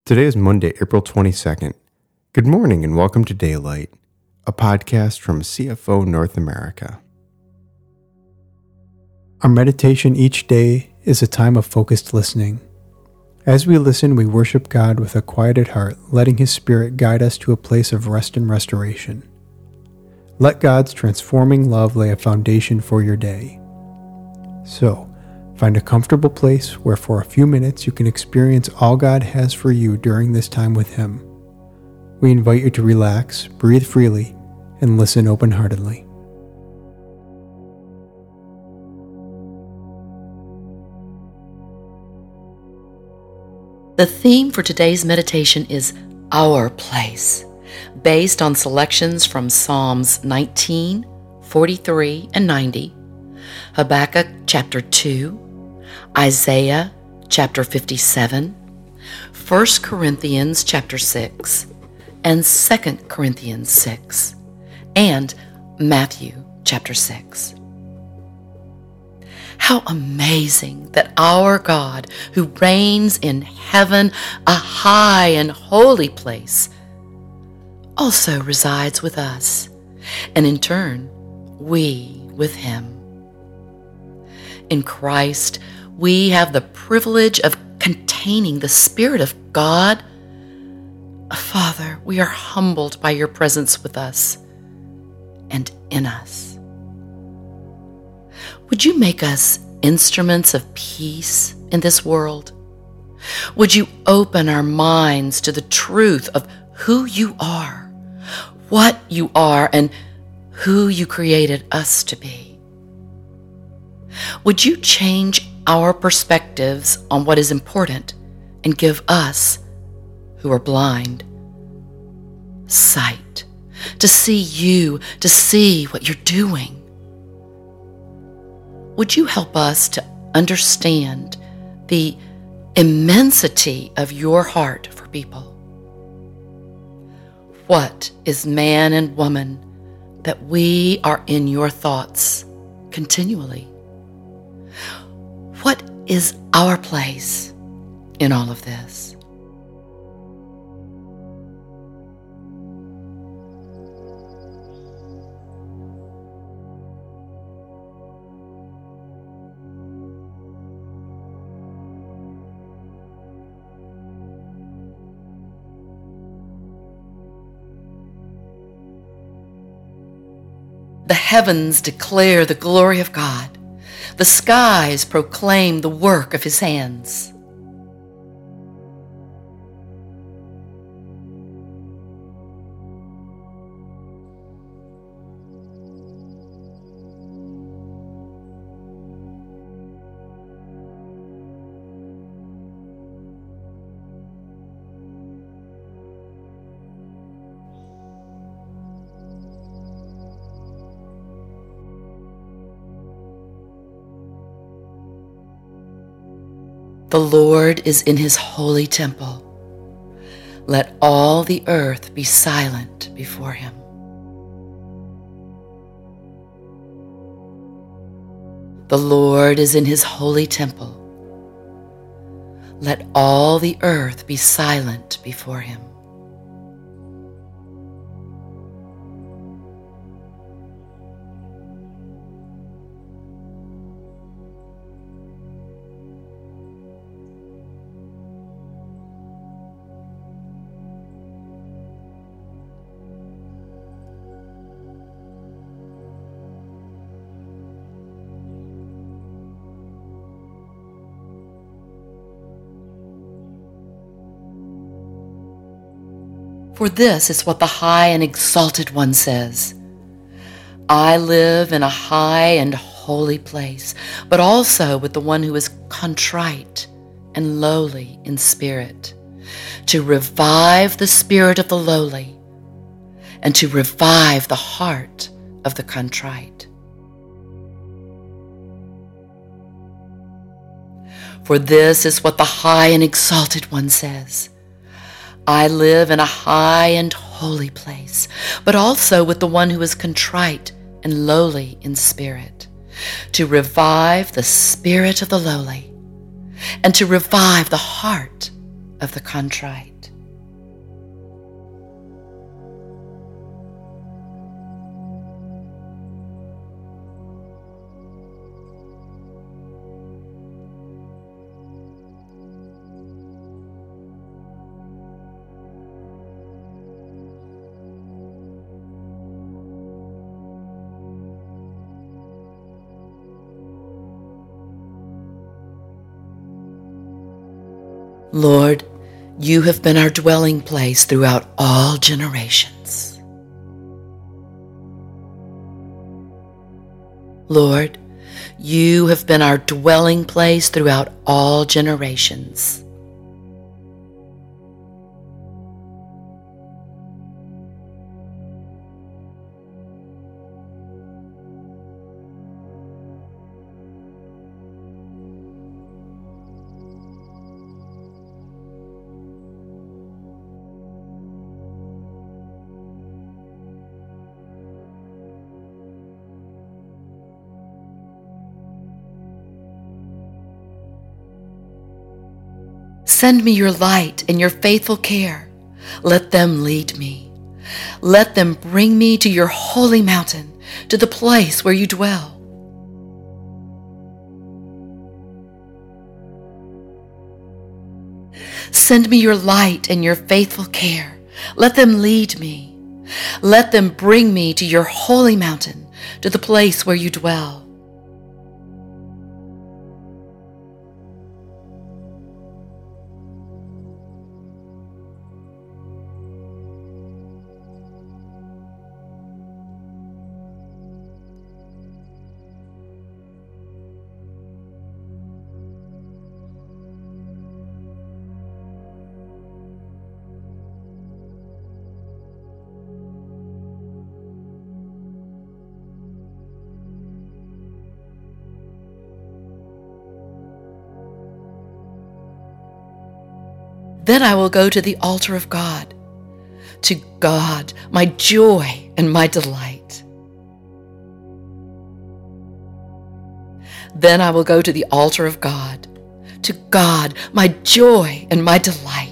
Today is Monday, April 22nd. Good morning and welcome to Daylight, a podcast from CFO North America. Our meditation each day is a time of focused listening. As we listen, we worship God with a quieted heart, letting His Spirit guide us to a place of rest and restoration. Let God's transforming love lay a foundation for your day. So, find a comfortable place where for a few minutes you can experience all God has for you during this time with Him. We invite you to relax, breathe freely, and listen open-heartedly. The theme for today's meditation is Our Place, based on selections from Psalms 19, 43, and 90, Habakkuk chapter 2, Isaiah chapter 57, 1 Corinthians chapter 6, and 2 Corinthians 6, and Matthew chapter 6. How amazing that our God, who reigns in heaven, a high and holy place, also resides with us, and in turn, we with Him. In Christ, we have the privilege of containing the Spirit of God. Father, we are humbled by your presence with us and in us. Would you make us instruments of peace in this world? Would you open our minds to the truth of who you are, what you are, and who you created us to be? Would you change our perspectives on what is important and give us, who are blind, sight, to see you, to see what you're doing? Would you help us to understand the immensity of your heart for people? What is man and woman that we are in your thoughts continually? What is our place in all of this? The heavens declare the glory of God. The skies proclaim the work of His hands. The Lord is in His holy temple. Let all the earth be silent before Him. The Lord is in His holy temple. Let all the earth be silent before Him. For this is what the high and exalted one says: I live in a high and holy place, but also with the one who is contrite and lowly in spirit, to revive the spirit of the lowly and to revive the heart of the contrite. For this is what the high and exalted one says: I live in a high and holy place, but also with the one who is contrite and lowly in spirit, to revive the spirit of the lowly and to revive the heart of the contrite. Lord, you have been our dwelling place throughout all generations. Lord, you have been our dwelling place throughout all generations. Send me your light and your faithful care. Let them lead me. Let them bring me to your holy mountain, to the place where you dwell. Send me your light and your faithful care. Let them lead me. Let them bring me to your holy mountain, to the place where you dwell. Then I will go to the altar of God, to God, my joy and my delight. Then I will go to the altar of God, to God, my joy and my delight.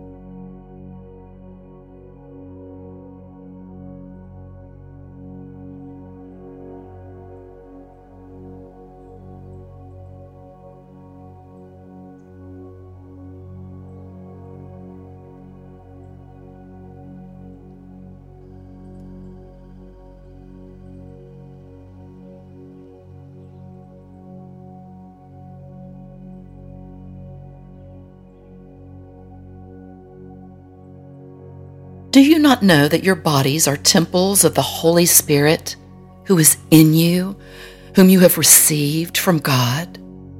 Do you not know that your bodies are temples of the Holy Spirit, who is in you, whom you have received from God?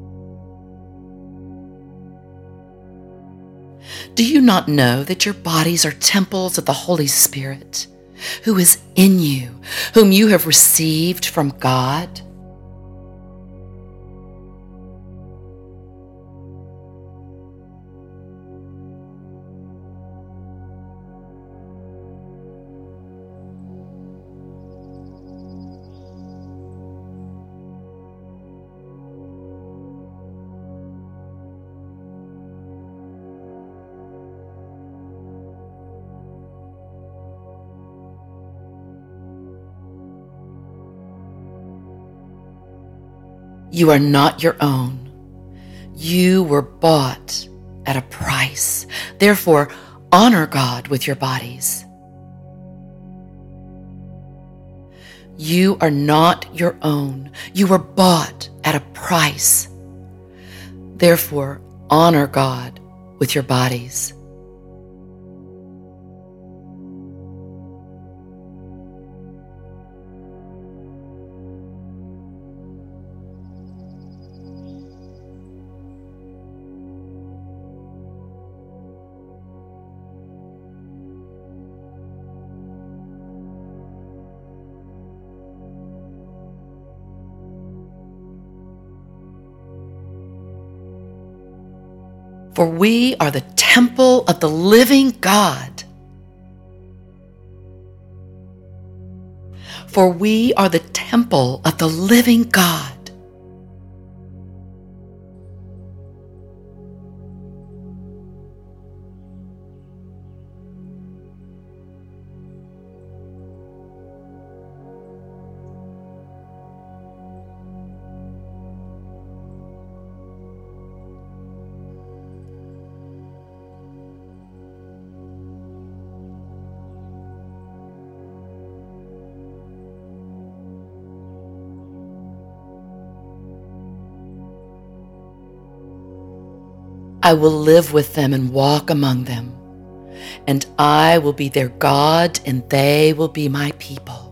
Do you not know that your bodies are temples of the Holy Spirit, who is in you, whom you have received from God? You are not your own. You were bought at a price. Therefore, honor God with your bodies. You are not your own. You were bought at a price. Therefore, honor God with your bodies. For we are the temple of the living God. For we are the temple of the living God. I will live with them and walk among them, and I will be their God, and they will be my people.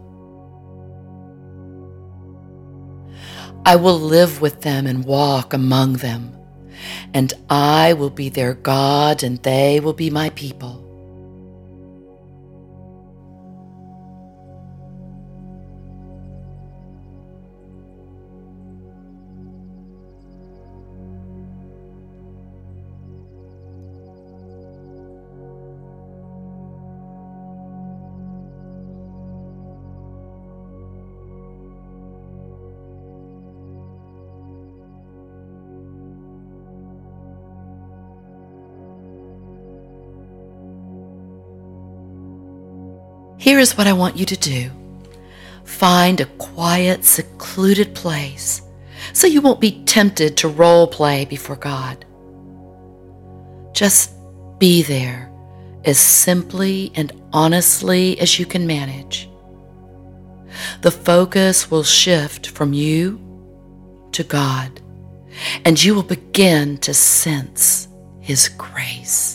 I will live with them and walk among them, and I will be their God, and they will be my people. Here is what I want you to do. Find a quiet, secluded place so you won't be tempted to role play before God. Just be there as simply and honestly as you can manage. The focus will shift from you to God, and you will begin to sense His grace.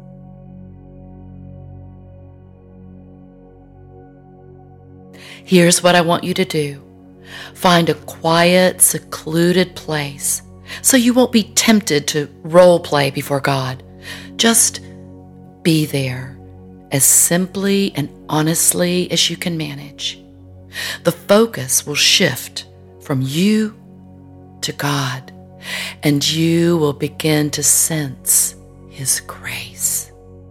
Here's what I want you to do. Find a quiet, secluded place so you won't be tempted to role play before God. Just be there as simply and honestly as you can manage. The focus will shift from you to God, and you will begin to sense His grace.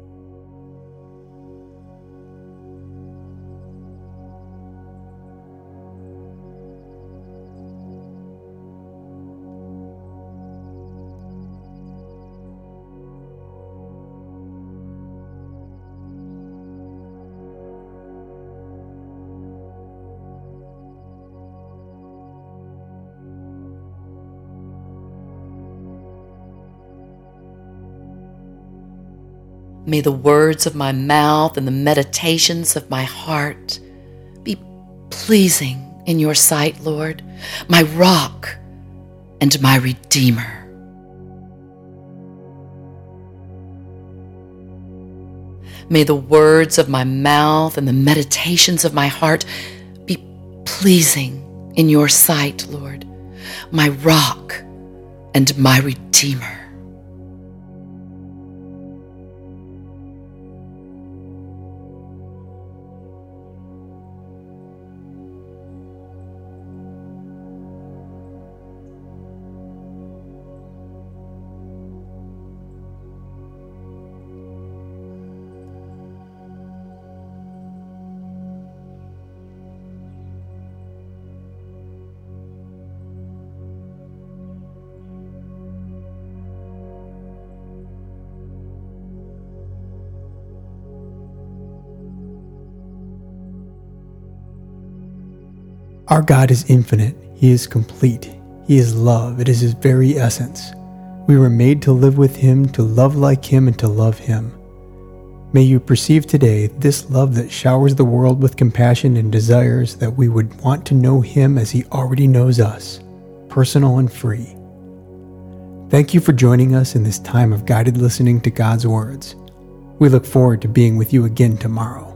May the words of my mouth and the meditations of my heart be pleasing in your sight, Lord, my rock and my redeemer. May the words of my mouth and the meditations of my heart be pleasing in your sight, Lord, my rock and my redeemer. Our God is infinite. He is complete. He is love. It is His very essence. We were made to live with Him, to love like Him, and to love Him. May you perceive today this love that showers the world with compassion and desires that we would want to know Him as He already knows us, personal and free. Thank you for joining us in this time of guided listening to God's words. We look forward to being with you again tomorrow.